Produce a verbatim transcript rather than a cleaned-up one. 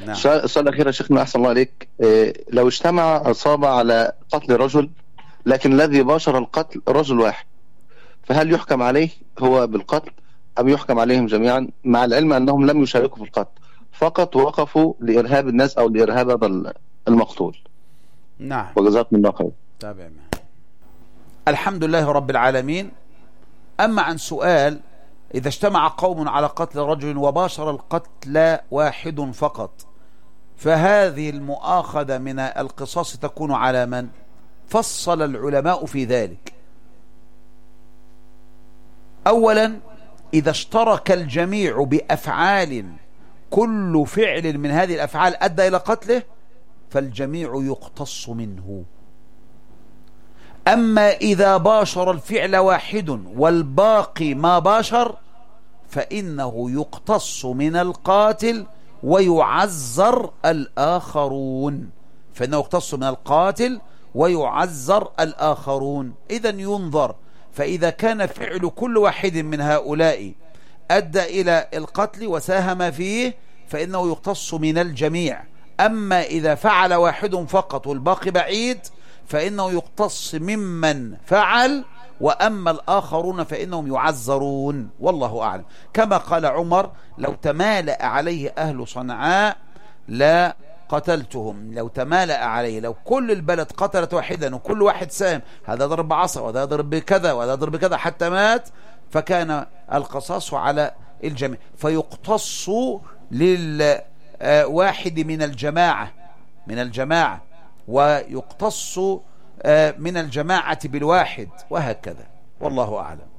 نعم. السؤال الأخير يا شيخنا أحسن الله عليك، إيه لو اجتمع عصابة على قتل رجل لكن الذي باشر القتل رجل واحد، فهل يحكم عليه هو بالقتل أم يحكم عليهم جميعا، مع العلم أنهم لم يشاركوا في القتل، فقط وقفوا لإرهاب الناس أو لإرهاب هذا المقتول؟ نعم. وجزاكم الله خير. تمام. الحمد لله رب العالمين. أما عن سؤال إذا اجتمع قوم على قتل رجل وباشر القتل واحد فقط، فهذه المؤاخذة من القصاص تكون على من؟ فصل العلماء في ذلك. أولا، إذا اشترك الجميع بأفعال كل فعل من هذه الأفعال أدى إلى قتله فالجميع يقتص منه. أما إذا باشر الفعل واحد والباقي ما باشر فإنه يقتص من القاتل ويعزر الآخرون، فإنه يقتص من القاتل ويعزر الآخرون. إذن ينظر، فإذا كان فعل كل واحد من هؤلاء أدى إلى القتل وساهم فيه فإنه يقتص من الجميع. أما إذا فعل واحد فقط والباقي بعيد فإنه يقتص ممن فعل، وأما الآخرون فإنهم يعزرون، والله أعلم. كما قال عمر: لو تمالأ عليه أهل صنعاء لا قتلتهم. لو تمالأ عليه، لو كل البلد قتلت واحدا وكل واحد سام، هذا ضرب بعصا وهذا ضرب بكذا وهذا ضرب بكذا حتى مات، فكان القصاص على الجميع، فيقتص للواحد من الجماعة من الجماعة ويقتص من الجماعة بالواحد، وهكذا، والله أعلم.